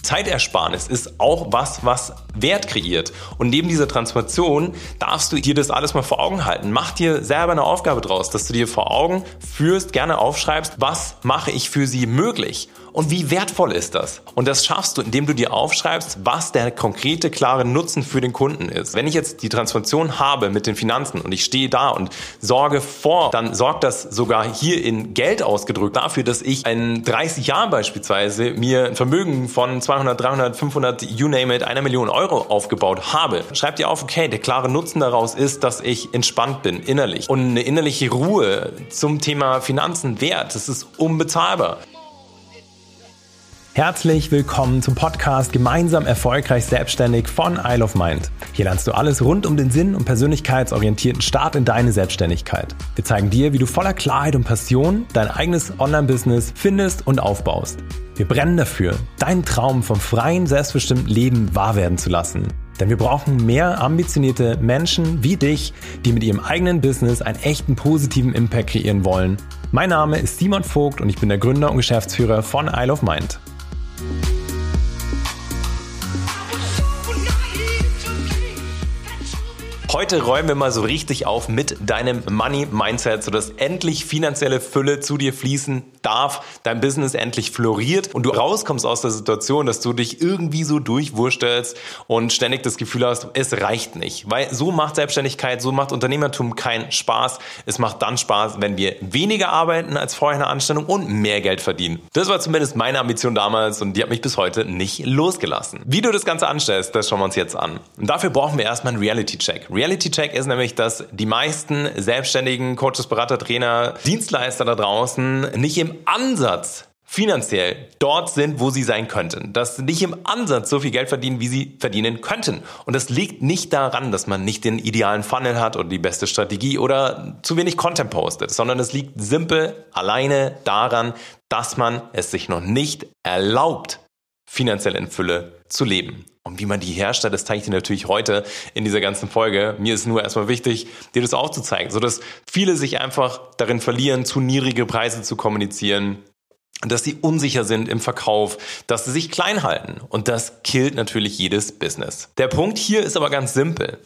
Zeitersparnis ist auch was Wert kreiert. Und neben dieser Transformation darfst du dir das alles mal vor Augen halten. Mach dir selber eine Aufgabe draus, dass du dir vor Augen führst, gerne aufschreibst, was mache ich für sie möglich? Und wie wertvoll ist das? Und das schaffst du, indem du dir aufschreibst, was der konkrete, klare Nutzen für den Kunden ist. Wenn ich jetzt die Transformation habe mit den Finanzen und ich stehe da und sorge vor, dann sorgt das sogar hier in Geld ausgedrückt dafür, dass ich in 30 Jahren beispielsweise mir ein Vermögen von 200, 300, 500, you name it, 1 Million Euro aufgebaut habe. Schreib dir auf, okay, der klare Nutzen daraus ist, dass ich entspannt bin innerlich. Und eine innerliche Ruhe zum Thema Finanzen wert, das ist unbezahlbar. Herzlich willkommen zum Podcast Gemeinsam erfolgreich selbstständig von Isle of Mind. Hier lernst du alles rund um den Sinn und persönlichkeitsorientierten Start in deine Selbstständigkeit. Wir zeigen dir, wie du voller Klarheit und Passion dein eigenes Online-Business findest und aufbaust. Wir brennen dafür, deinen Traum vom freien, selbstbestimmten Leben wahr werden zu lassen. Denn wir brauchen mehr ambitionierte Menschen wie dich, die mit ihrem eigenen Business einen echten positiven Impact kreieren wollen. Mein Name ist Simon Vogt und ich bin der Gründer und Geschäftsführer von Isle of Mind. Heute räumen wir mal so richtig auf mit deinem Money-Mindset, sodass endlich finanzielle Fülle zu dir fließen darf, dein Business endlich floriert und du rauskommst aus der Situation, dass du dich irgendwie so durchwurstelst und ständig das Gefühl hast, es reicht nicht. Weil so macht Selbstständigkeit, so macht Unternehmertum keinen Spaß. Es macht dann Spaß, wenn wir weniger arbeiten als vorher in der Anstellung und mehr Geld verdienen. Das war zumindest meine Ambition damals und die hat mich bis heute nicht losgelassen. Wie du das Ganze anstellst, das schauen wir uns jetzt an. Und dafür brauchen wir erstmal einen Reality-Check. Reality-Check ist nämlich, dass die meisten selbstständigen Coaches, Berater, Trainer, Dienstleister da draußen nicht im Ansatz finanziell dort sind, wo sie sein könnten. Dass sie nicht im Ansatz so viel Geld verdienen, wie sie verdienen könnten. Und das liegt nicht daran, dass man nicht den idealen Funnel hat oder die beste Strategie oder zu wenig Content postet, sondern es liegt simpel alleine daran, dass man es sich noch nicht erlaubt, finanziell in Fülle zu leben. Und wie man die herstellt, das zeige ich dir natürlich heute in dieser ganzen Folge. Mir ist nur erstmal wichtig, dir das aufzuzeigen, sodass viele sich einfach darin verlieren, zu niedrige Preise zu kommunizieren, dass sie unsicher sind im Verkauf, dass sie sich klein halten. Und das killt natürlich jedes Business. Der Punkt hier ist aber ganz simpel.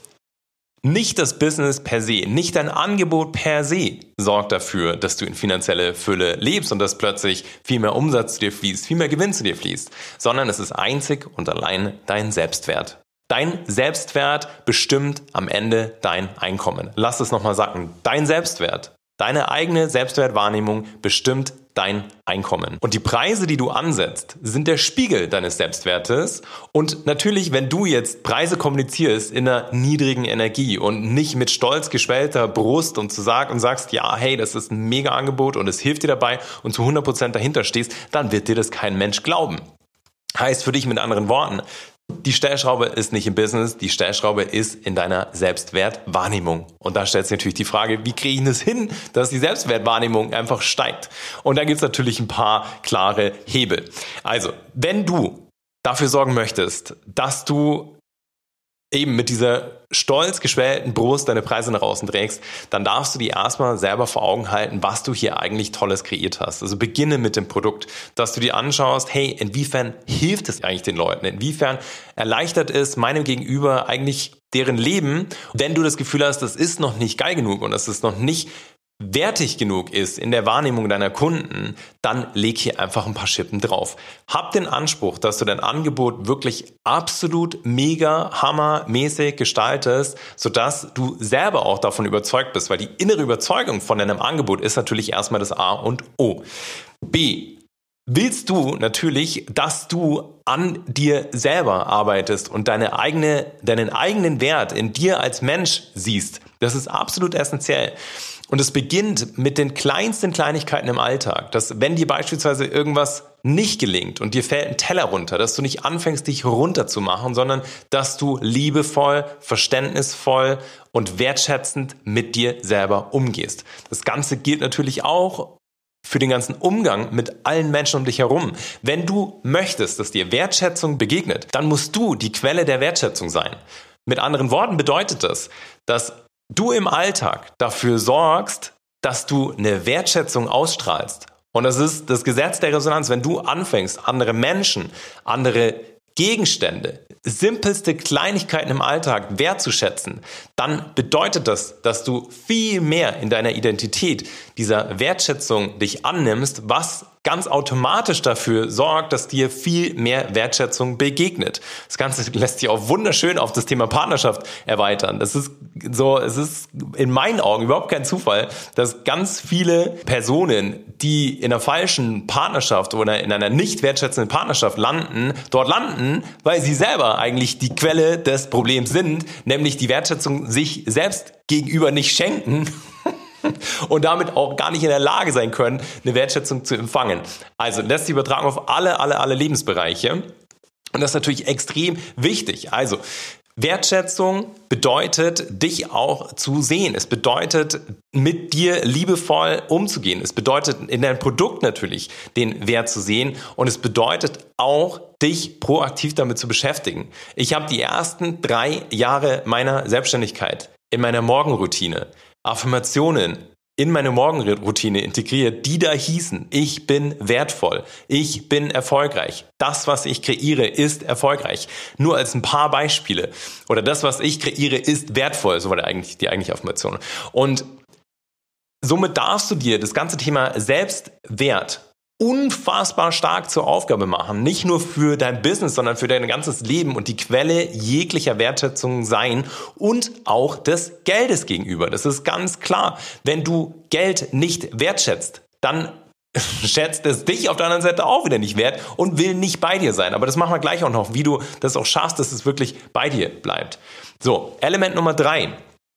Nicht das Business per se, nicht dein Angebot per se sorgt dafür, dass du in finanzielle Fülle lebst und dass plötzlich viel mehr Umsatz zu dir fließt, viel mehr Gewinn zu dir fließt, sondern es ist einzig und allein dein Selbstwert. Dein Selbstwert bestimmt am Ende dein Einkommen. Lass es nochmal sacken. Dein Selbstwert, deine eigene Selbstwertwahrnehmung bestimmt dein Einkommen. Und die Preise, die du ansetzt, sind der Spiegel deines Selbstwertes. Und natürlich, wenn du jetzt Preise kommunizierst in einer niedrigen Energie und nicht mit stolz geschwellter Brust und sagst, ja, hey, das ist ein mega Angebot und es hilft dir dabei und zu 100% dahinter stehst, dann wird dir das kein Mensch glauben. Heißt für dich mit anderen Worten, die Stellschraube ist nicht im Business, die Stellschraube ist in deiner Selbstwertwahrnehmung. Und da stellt sich natürlich die Frage, wie kriege ich das hin, dass die Selbstwertwahrnehmung einfach steigt? Und da gibt es natürlich ein paar klare Hebel. Also, wenn du dafür sorgen möchtest, dass du eben mit dieser stolz geschwellten Brust deine Preise nach außen trägst, dann darfst du dir erstmal selber vor Augen halten, was du hier eigentlich Tolles kreiert hast. Also beginne mit dem Produkt, dass du dir anschaust, hey, inwiefern hilft es eigentlich den Leuten? Inwiefern erleichtert es meinem Gegenüber eigentlich deren Leben, wenn du das Gefühl hast, das ist noch nicht geil genug und das ist noch nicht wertig genug ist in der Wahrnehmung deiner Kunden, dann leg hier einfach ein paar Schippen drauf. Hab den Anspruch, dass du dein Angebot wirklich absolut mega hammermäßig gestaltest, sodass du selber auch davon überzeugt bist, weil die innere Überzeugung von deinem Angebot ist natürlich erstmal das A und O. B. Willst du natürlich, dass du an dir selber arbeitest und deinen eigenen Wert in dir als Mensch siehst. Das ist absolut essentiell. Und es beginnt mit den kleinsten Kleinigkeiten im Alltag, dass wenn dir beispielsweise irgendwas nicht gelingt und dir fällt ein Teller runter, dass du nicht anfängst, dich runterzumachen, sondern dass du liebevoll, verständnisvoll und wertschätzend mit dir selber umgehst. Das Ganze gilt natürlich auch für den ganzen Umgang mit allen Menschen um dich herum. Wenn du möchtest, dass dir Wertschätzung begegnet, dann musst du die Quelle der Wertschätzung sein. Mit anderen Worten bedeutet das, dass du im Alltag dafür sorgst, dass du eine Wertschätzung ausstrahlst Und das ist das Gesetz der Resonanz. Wenn du anfängst, andere Menschen, andere Gegenstände, simpelste Kleinigkeiten im Alltag wertzuschätzen, dann bedeutet das, dass du viel mehr in deiner Identität dieser Wertschätzung dich annimmst, was ganz automatisch dafür sorgt, dass dir viel mehr Wertschätzung begegnet. Das Ganze lässt sich auch wunderschön auf das Thema Partnerschaft erweitern. Es ist in meinen Augen überhaupt kein Zufall, dass ganz viele Personen, die in einer falschen Partnerschaft oder in einer nicht wertschätzenden Partnerschaft dort landen, weil sie selber eigentlich die Quelle des Problems sind, nämlich die Wertschätzung sich selbst gegenüber nicht schenken und damit auch gar nicht in der Lage sein können, eine Wertschätzung zu empfangen. Also lässt sich übertragen auf alle Lebensbereiche. Und das ist natürlich extrem wichtig. Also Wertschätzung bedeutet, dich auch zu sehen. Es bedeutet, mit dir liebevoll umzugehen. Es bedeutet, in deinem Produkt natürlich den Wert zu sehen. Und es bedeutet auch, dich proaktiv damit zu beschäftigen. Ich habe die ersten 3 Jahre meiner Selbstständigkeit in meiner Morgenroutine Affirmationen in meine Morgenroutine integriert, die da hießen: Ich bin wertvoll, ich bin erfolgreich, das, was ich kreiere, ist erfolgreich. Nur als ein paar Beispiele. Oder das, was ich kreiere, ist wertvoll, so war die eigentliche Affirmation. Und somit darfst du dir das ganze Thema Selbstwert unfassbar stark zur Aufgabe machen, nicht nur für dein Business, sondern für dein ganzes Leben und die Quelle jeglicher Wertschätzung sein und auch des Geldes gegenüber. Das ist ganz klar. Wenn du Geld nicht wertschätzt, dann schätzt es dich auf der anderen Seite auch wieder nicht wert und will nicht bei dir sein. Aber das machen wir gleich auch noch, wie du das auch schaffst, dass es wirklich bei dir bleibt. So, Element Nummer 3.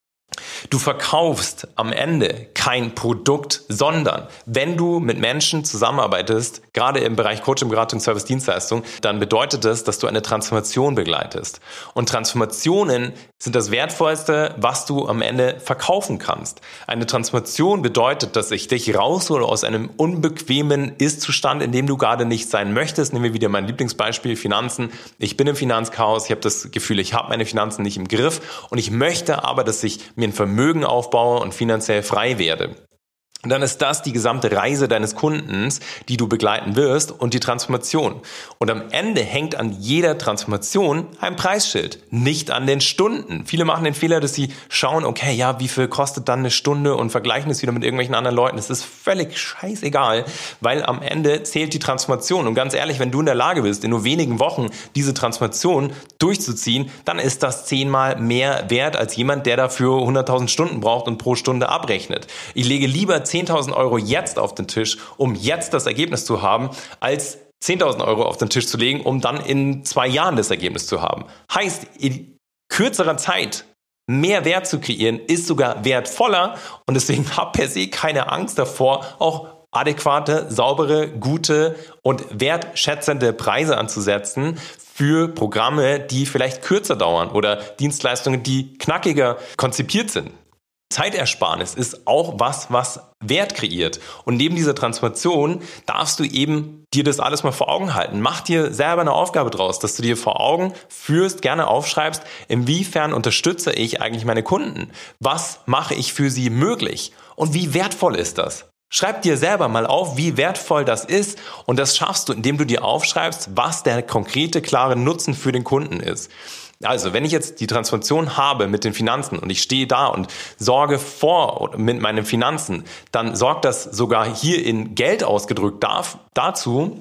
Du verkaufst am Ende kein Produkt, sondern wenn du mit Menschen zusammenarbeitest, gerade im Bereich Coaching, Beratung, Service, Dienstleistung, dann bedeutet das, dass du eine Transformation begleitest. Und Transformationen sind das Wertvollste, was du am Ende verkaufen kannst. Eine Transformation bedeutet, dass ich dich raushole aus einem unbequemen Ist-Zustand, in dem du gerade nicht sein möchtest. Nehmen wir wieder mein Lieblingsbeispiel, Finanzen. Ich bin im Finanzchaos, ich habe das Gefühl, ich habe meine Finanzen nicht im Griff und ich möchte aber, dass ich mir ein Vermögen aufbaue und finanziell frei werde. Und dann ist das die gesamte Reise deines Kundens, die du begleiten wirst und die Transformation. Und am Ende hängt an jeder Transformation ein Preisschild, nicht an den Stunden. Viele machen den Fehler, dass sie schauen, okay, ja, wie viel kostet dann eine Stunde und vergleichen es wieder mit irgendwelchen anderen Leuten. Das ist völlig scheißegal, weil am Ende zählt die Transformation. Und ganz ehrlich, wenn du in der Lage bist, in nur wenigen Wochen diese Transformation durchzuziehen, dann ist das 10-mal mehr wert als jemand, der dafür 100.000 Stunden braucht und pro Stunde abrechnet. Ich lege lieber 10.000 Euro jetzt auf den Tisch, um jetzt das Ergebnis zu haben, als 10.000 Euro auf den Tisch zu legen, um dann in 2 Jahren das Ergebnis zu haben. Heißt, in kürzerer Zeit mehr Wert zu kreieren, ist sogar wertvoller und deswegen hab per se keine Angst davor, auch adäquate, saubere, gute und wertschätzende Preise anzusetzen für Programme, die vielleicht kürzer dauern oder Dienstleistungen, die knackiger konzipiert sind. Zeitersparnis ist auch was Wert kreiert. Und neben dieser Transformation darfst du eben dir das alles mal vor Augen halten. Mach dir selber eine Aufgabe draus, dass du dir vor Augen führst, gerne aufschreibst, inwiefern unterstütze ich eigentlich meine Kunden? Was mache ich für sie möglich? Und wie wertvoll ist das? Schreib dir selber mal auf, wie wertvoll das ist. Und das schaffst du, indem du dir aufschreibst, was der konkrete, klare Nutzen für den Kunden ist. Also, wenn ich jetzt die Transformation habe mit den Finanzen und ich stehe da und sorge vor mit meinen Finanzen, dann sorgt das sogar hier in Geld ausgedrückt dafür,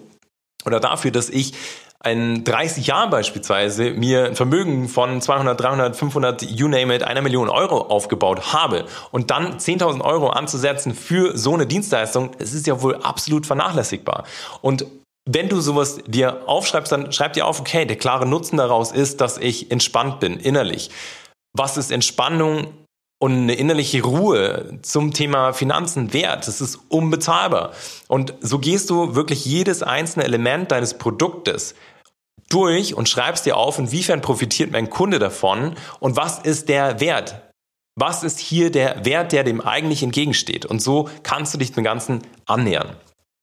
dass ich in 30 Jahren beispielsweise mir ein Vermögen von 200, 300, 500, you name it, 1 Million Euro aufgebaut habe und dann 10.000 Euro anzusetzen für so eine Dienstleistung, das ist ja wohl absolut vernachlässigbar. Und wenn du sowas dir aufschreibst, dann schreib dir auf, okay, der klare Nutzen daraus ist, dass ich entspannt bin, innerlich. Was ist Entspannung und eine innerliche Ruhe zum Thema Finanzen wert? Das ist unbezahlbar. Und so gehst du wirklich jedes einzelne Element deines Produktes durch und schreibst dir auf, inwiefern profitiert mein Kunde davon und was ist der Wert? Was ist hier der Wert, der dem eigentlich entgegensteht? Und so kannst du dich dem Ganzen annähern.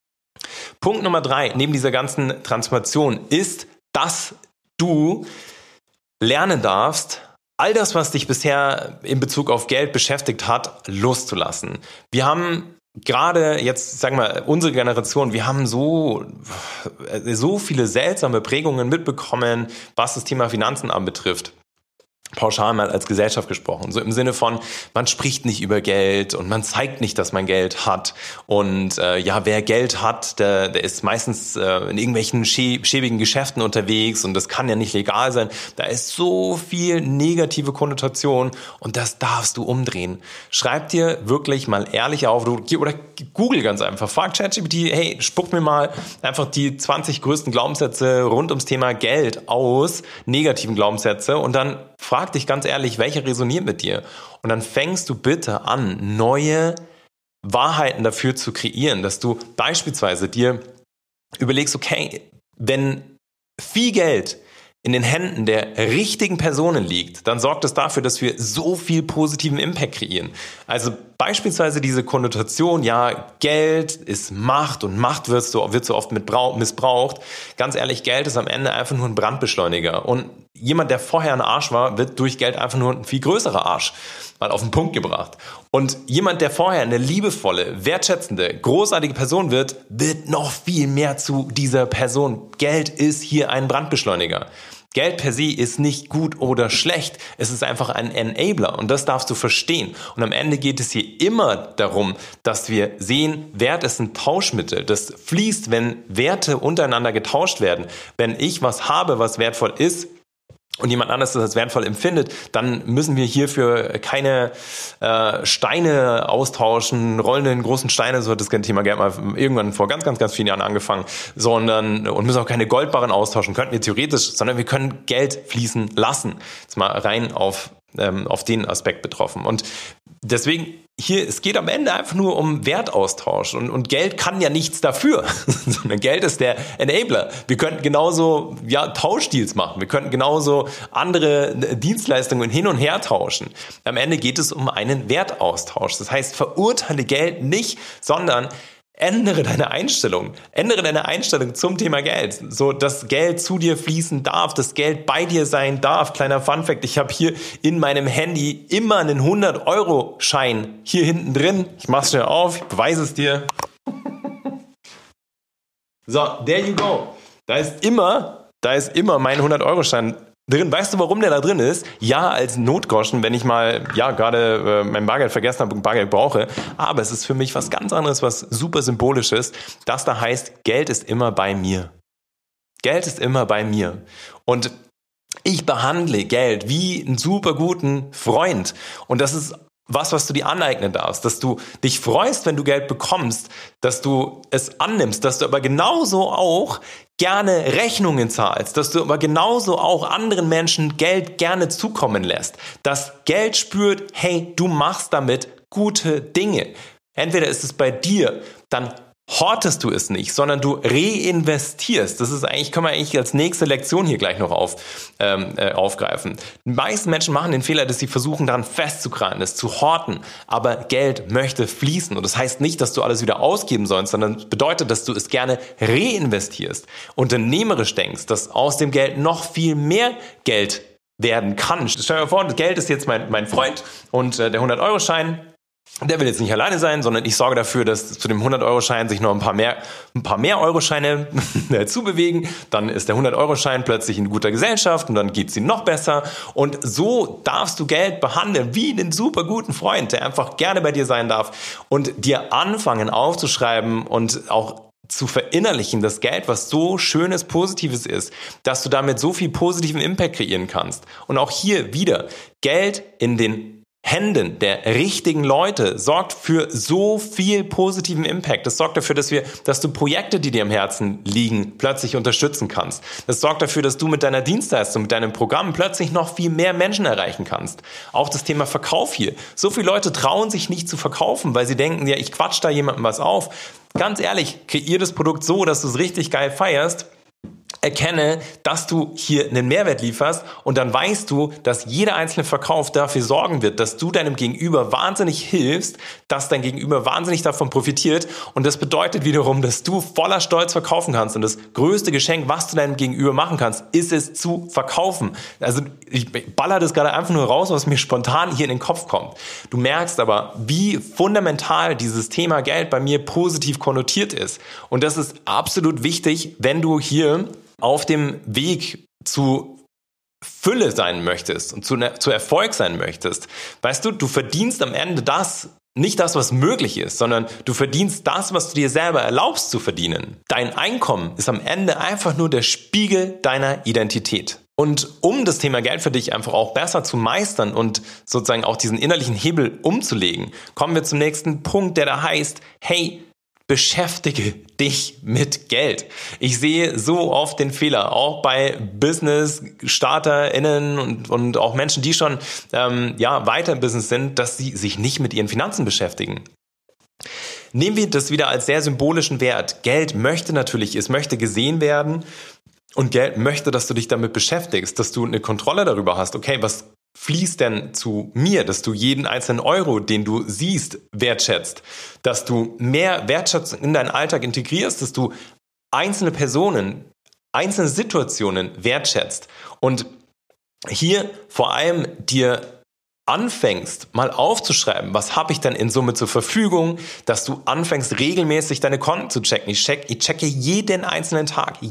Punkt Nummer 3, neben dieser ganzen Transformation, ist, dass du lernen darfst, all das, was dich bisher in Bezug auf Geld beschäftigt hat, loszulassen. Wir haben gerade jetzt, sagen wir, unsere Generation, wir haben so viele seltsame Prägungen mitbekommen, was das Thema Finanzen anbetrifft. Pauschal mal als Gesellschaft gesprochen. So im Sinne von, man spricht nicht über Geld und man zeigt nicht, dass man Geld hat. Und wer Geld hat, der ist meistens in irgendwelchen schäbigen Geschäften unterwegs und das kann ja nicht legal sein. Da ist so viel negative Konnotation und das darfst du umdrehen. Schreib dir wirklich mal ehrlich auf oder google ganz einfach. Frag ChatGPT, hey, spuck mir mal einfach die 20 größten Glaubenssätze rund ums Thema Geld aus, negativen Glaubenssätze, und dann frag dich ganz ehrlich, welcher resoniert mit dir? Und dann fängst du bitte an, neue Wahrheiten dafür zu kreieren, dass du beispielsweise dir überlegst, okay, wenn viel Geld in den Händen der richtigen Personen liegt, dann sorgt es dafür, dass wir so viel positiven Impact kreieren. Also beispielsweise diese Konnotation, ja, Geld ist Macht und Macht wird so oft missbraucht. Ganz ehrlich, Geld ist am Ende einfach nur ein Brandbeschleuniger. Und jemand, der vorher ein Arsch war, wird durch Geld einfach nur ein viel größerer Arsch, mal auf den Punkt gebracht. Und jemand, der vorher eine liebevolle, wertschätzende, großartige Person wird noch viel mehr zu dieser Person. Geld ist hier ein Brandbeschleuniger. Geld per se ist nicht gut oder schlecht, es ist einfach ein Enabler und das darfst du verstehen. Und am Ende geht es hier immer darum, dass wir sehen, Wert ist ein Tauschmittel. Das fließt, wenn Werte untereinander getauscht werden. Wenn ich was habe, was wertvoll ist, und jemand anderes das als wertvoll empfindet, dann müssen wir hierfür keine Steine austauschen, rollenden großen Steine, so hat das Thema Geld mal irgendwann vor ganz vielen Jahren angefangen, und müssen auch keine Goldbarren austauschen, könnten wir theoretisch, sondern wir können Geld fließen lassen. Jetzt mal rein auf den Aspekt betroffen. Und deswegen hier, es geht am Ende einfach nur um Wertaustausch und Geld kann ja nichts dafür, sondern Geld ist der Enabler. Wir könnten genauso Tauschdeals machen, wir könnten genauso andere Dienstleistungen hin und her tauschen. Am Ende geht es um einen Wertaustausch. Das heißt, verurteile Geld nicht, sondern ändere deine Einstellung. Ändere deine Einstellung zum Thema Geld. So, dass Geld zu dir fließen darf, dass Geld bei dir sein darf. Kleiner Funfact, ich habe hier in meinem Handy immer einen 100-Euro-Schein hier hinten drin. Ich mach's schnell auf, ich beweise es dir. So, there you go. Da ist immer mein 100-Euro-Schein drin. Weißt du, warum der da drin ist? Ja, als Notgroschen, wenn ich mal gerade mein Bargeld vergessen habe und Bargeld brauche. Aber es ist für mich was ganz anderes, was super Symbolisches. Das da heißt, Geld ist immer bei mir. Geld ist immer bei mir. Und ich behandle Geld wie einen super guten Freund. Und das ist was du dir aneignen darfst, dass du dich freust, wenn du Geld bekommst, dass du es annimmst, dass du aber genauso auch gerne Rechnungen zahlst, dass du aber genauso auch anderen Menschen Geld gerne zukommen lässt, dass Geld spürt, hey, du machst damit gute Dinge. Entweder ist es bei dir, dann hortest du es nicht, sondern du reinvestierst. Das ist können wir eigentlich als nächste Lektion hier gleich noch aufgreifen. Die meisten Menschen machen den Fehler, dass sie versuchen, daran festzukrallen, es zu horten. Aber Geld möchte fließen. Und das heißt nicht, dass du alles wieder ausgeben sollst, sondern bedeutet, dass du es gerne reinvestierst. Unternehmerisch denkst, dass aus dem Geld noch viel mehr Geld werden kann. Stell dir vor, das Geld ist jetzt mein Freund und der 100-Euro-Schein, der will jetzt nicht alleine sein, sondern ich sorge dafür, dass zu dem 100-Euro-Schein sich noch ein paar mehr Euroscheine dazu bewegen. Dann ist der 100-Euro-Schein plötzlich in guter Gesellschaft und dann geht's ihm noch besser. Und so darfst du Geld behandeln wie einen super guten Freund, der einfach gerne bei dir sein darf und dir anfangen aufzuschreiben und auch zu verinnerlichen, das Geld, was so schönes, positives ist, dass du damit so viel positiven Impact kreieren kannst. Und auch hier wieder, Geld in den Händen der richtigen Leute sorgt für so viel positiven Impact. Das sorgt dafür, dass du Projekte, die dir am Herzen liegen, plötzlich unterstützen kannst. Das sorgt dafür, dass du mit deiner Dienstleistung, mit deinem Programm plötzlich noch viel mehr Menschen erreichen kannst. Auch das Thema Verkauf hier. So viele Leute trauen sich nicht zu verkaufen, weil sie denken, ja, ich quatsch da jemandem was auf. Ganz ehrlich, kreier das Produkt so, dass du es richtig geil feierst. Erkenne, dass du hier einen Mehrwert lieferst und dann weißt du, dass jeder einzelne Verkauf dafür sorgen wird, dass du deinem Gegenüber wahnsinnig hilfst, dass dein Gegenüber wahnsinnig davon profitiert und das bedeutet wiederum, dass du voller Stolz verkaufen kannst und das größte Geschenk, was du deinem Gegenüber machen kannst, ist es zu verkaufen. Also ich baller das gerade einfach nur raus, was mir spontan hier in den Kopf kommt. Du merkst aber, wie fundamental dieses Thema Geld bei mir positiv konnotiert ist und das ist absolut wichtig, wenn du hier auf dem Weg zu Fülle sein möchtest und zu Erfolg sein möchtest. Weißt du, du verdienst am Ende nicht das, was möglich ist, sondern du verdienst das, was du dir selber erlaubst zu verdienen. Dein Einkommen ist am Ende einfach nur der Spiegel deiner Identität. Und um das Thema Geld für dich einfach auch besser zu meistern und sozusagen auch diesen innerlichen Hebel umzulegen, kommen wir zum nächsten Punkt, der da heißt, hey, beschäftige dich mit Geld. Ich sehe so oft den Fehler, auch bei Business-StarterInnen und auch Menschen, die schon weiter im Business sind, dass sie sich nicht mit ihren Finanzen beschäftigen. Nehmen wir das wieder als sehr symbolischen Wert. Geld möchte gesehen werden und Geld möchte, dass du dich damit beschäftigst, dass du eine Kontrolle darüber hast. Okay, was fließt denn zu mir, dass du jeden einzelnen Euro, den du siehst, wertschätzt, dass du mehr Wertschätzung in deinen Alltag integrierst, dass du einzelne Personen, einzelne Situationen wertschätzt und hier vor allem dir anfängst, mal aufzuschreiben, was habe ich denn in Summe zur Verfügung, dass du anfängst, regelmäßig deine Konten zu checken. Ich checke jeden einzelnen Tag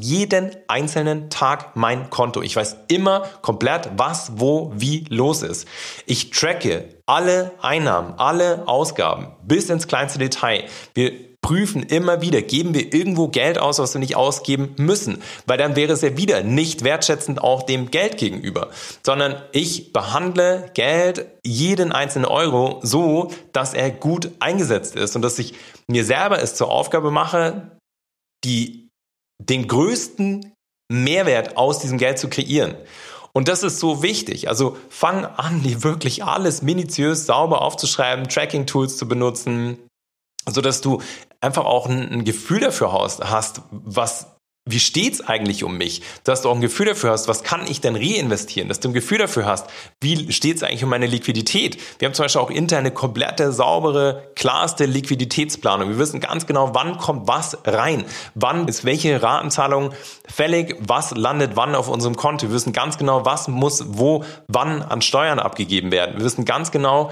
mein Konto. Ich weiß immer komplett, was, wo, wie los ist. Ich tracke alle Einnahmen, alle Ausgaben bis ins kleinste Detail. Wir prüfen immer wieder, geben wir irgendwo Geld aus, was wir nicht ausgeben müssen, weil dann wäre es ja wieder nicht wertschätzend auch dem Geld gegenüber, sondern ich behandle Geld, jeden einzelnen Euro so, dass er gut eingesetzt ist und dass ich mir selber es zur Aufgabe mache, den größten Mehrwert aus diesem Geld zu kreieren. Und das ist so wichtig. Also fang an, dir wirklich alles minutiös sauber aufzuschreiben, Tracking-Tools zu benutzen, sodass du einfach auch ein Gefühl dafür hast, wie steht's eigentlich um mich? Dass du auch ein Gefühl dafür hast, was kann ich denn reinvestieren? Dass du ein Gefühl dafür hast, wie steht's eigentlich um meine Liquidität? Wir haben zum Beispiel auch interne, komplette, saubere, klarste Liquiditätsplanung. Wir wissen ganz genau, wann kommt was rein, wann ist welche Ratenzahlung fällig, was landet wann auf unserem Konto. Wir wissen ganz genau, was muss wo, wann an Steuern abgegeben werden. Wir wissen ganz genau,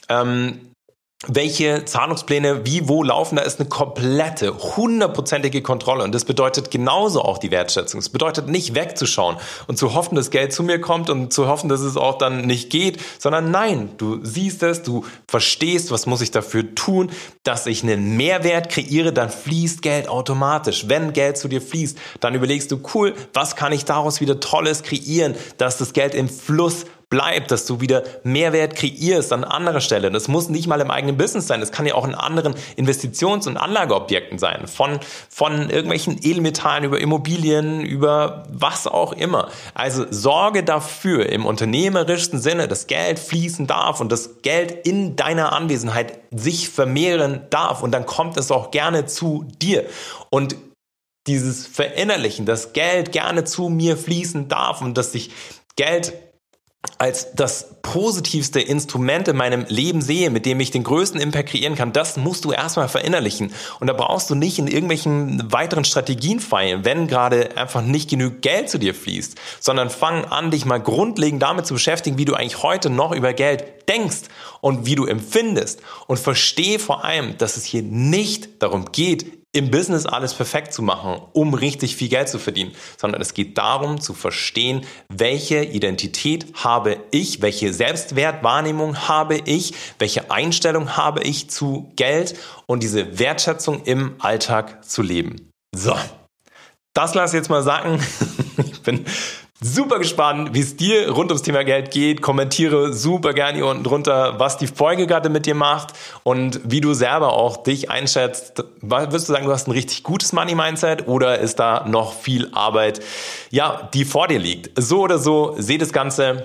welche Zahlungspläne wie wo laufen, da ist eine komplette, 100%ige Kontrolle und das bedeutet genauso auch die Wertschätzung. Es bedeutet nicht wegzuschauen und zu hoffen, dass Geld zu mir kommt und zu hoffen, dass es auch dann nicht geht, sondern nein, du siehst es, du verstehst, was muss ich dafür tun, dass ich einen Mehrwert kreiere, dann fließt Geld automatisch. Wenn Geld zu dir fließt, dann überlegst du, cool, was kann ich daraus wieder Tolles kreieren, dass das Geld im Fluss bleibt, dass du wieder Mehrwert kreierst an anderer Stelle. Das muss nicht mal im eigenen Business sein, das kann ja auch in anderen Investitions- und Anlageobjekten sein, von irgendwelchen Edelmetallen über Immobilien, über was auch immer. Also sorge dafür im unternehmerischsten Sinne, dass Geld fließen darf und das Geld in deiner Anwesenheit sich vermehren darf und dann kommt es auch gerne zu dir. Und dieses Verinnerlichen, dass Geld gerne zu mir fließen darf und dass ich Geld als das positivste Instrument in meinem Leben sehe, mit dem ich den größten Impact kreieren kann, das musst du erstmal verinnerlichen. Und da brauchst du nicht in irgendwelchen weiteren Strategien feilen, wenn gerade einfach nicht genug Geld zu dir fließt, sondern fang an, dich mal grundlegend damit zu beschäftigen, wie du eigentlich heute noch über Geld denkst und wie du empfindest. Und verstehe vor allem, dass es hier nicht darum geht, im Business alles perfekt zu machen, um richtig viel Geld zu verdienen, sondern es geht darum zu verstehen, welche Identität habe ich, welche Selbstwertwahrnehmung habe ich, welche Einstellung habe ich zu Geld und diese Wertschätzung im Alltag zu leben. So, das lass ich jetzt mal sacken. Ich bin super gespannt, wie es dir rund ums Thema Geld geht. Kommentiere super gerne hier unten drunter, was die Folge gerade mit dir macht und wie du selber auch dich einschätzt. Würdest du sagen, du hast ein richtig gutes Money-Mindset oder ist da noch viel Arbeit, ja, die vor dir liegt? So oder so, seh das Ganze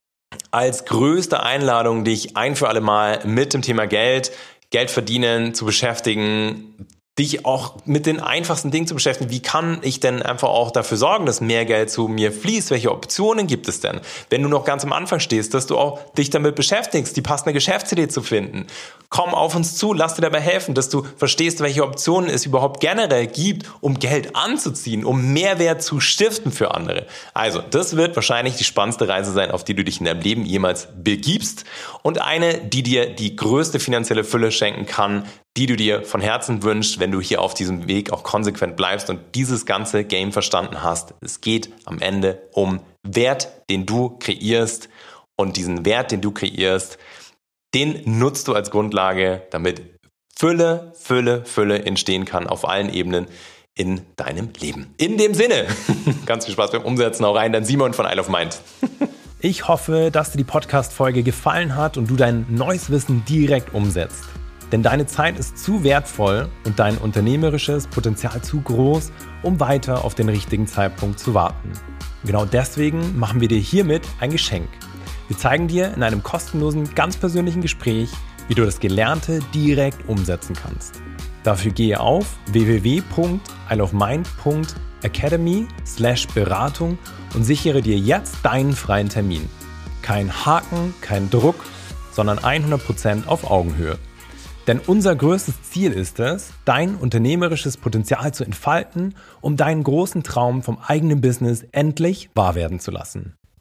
als größte Einladung, dich ein für alle Mal mit dem Thema Geld verdienen zu beschäftigen, dich auch mit den einfachsten Dingen zu beschäftigen. Wie kann ich denn einfach auch dafür sorgen, dass mehr Geld zu mir fließt? Welche Optionen gibt es denn? Wenn du noch ganz am Anfang stehst, dass du auch dich damit beschäftigst, die passende Geschäftsidee zu finden. Komm auf uns zu, lass dir dabei helfen, dass du verstehst, welche Optionen es überhaupt generell gibt, um Geld anzuziehen, um Mehrwert zu stiften für andere. Also, das wird wahrscheinlich die spannendste Reise sein, auf die du dich in deinem Leben jemals begibst und eine, die dir die größte finanzielle Fülle schenken kann, die du dir von Herzen wünschst, wenn du hier auf diesem Weg auch konsequent bleibst und dieses ganze Game verstanden hast. Es geht am Ende um Wert, den du kreierst, und diesen Wert, den du kreierst, den nutzt du als Grundlage, damit Fülle entstehen kann auf allen Ebenen in deinem Leben. In dem Sinne, ganz viel Spaß beim Umsetzen. Hau rein, dein Simon von Isle of Mind. Ich hoffe, dass dir die Podcast-Folge gefallen hat und du dein neues Wissen direkt umsetzt. Denn deine Zeit ist zu wertvoll und dein unternehmerisches Potenzial zu groß, um weiter auf den richtigen Zeitpunkt zu warten. Genau deswegen machen wir dir hiermit ein Geschenk. Wir zeigen dir in einem kostenlosen, ganz persönlichen Gespräch, wie du das Gelernte direkt umsetzen kannst. Dafür gehe auf www.isleofmind.academy/Beratung und sichere dir jetzt deinen freien Termin. Kein Haken, kein Druck, sondern 100% auf Augenhöhe. Denn unser größtes Ziel ist es, dein unternehmerisches Potenzial zu entfalten, um deinen großen Traum vom eigenen Business endlich wahr werden zu lassen.